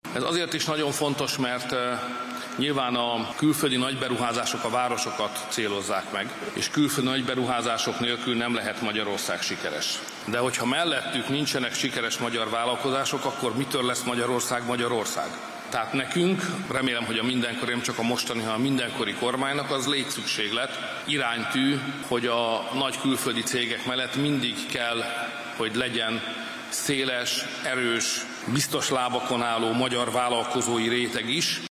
Ez azért is nagyon fontos, mert nyilván a külföldi nagyberuházások a városokat célozzák meg, és külföldi nagyberuházások nélkül nem lehet Magyarország sikeres. De hogyha mellettük nincsenek sikeres magyar vállalkozások, akkor mitől lesz Magyarország Magyarország? Tehát nekünk, remélem, hogy a mindenkori, nem csak a mostani, hanem a mindenkori kormánynak az létszükséglet, iránytű, hogy a nagy külföldi cégek mellett mindig kell, hogy legyen széles, erős, biztos lábakon álló magyar vállalkozói réteg is,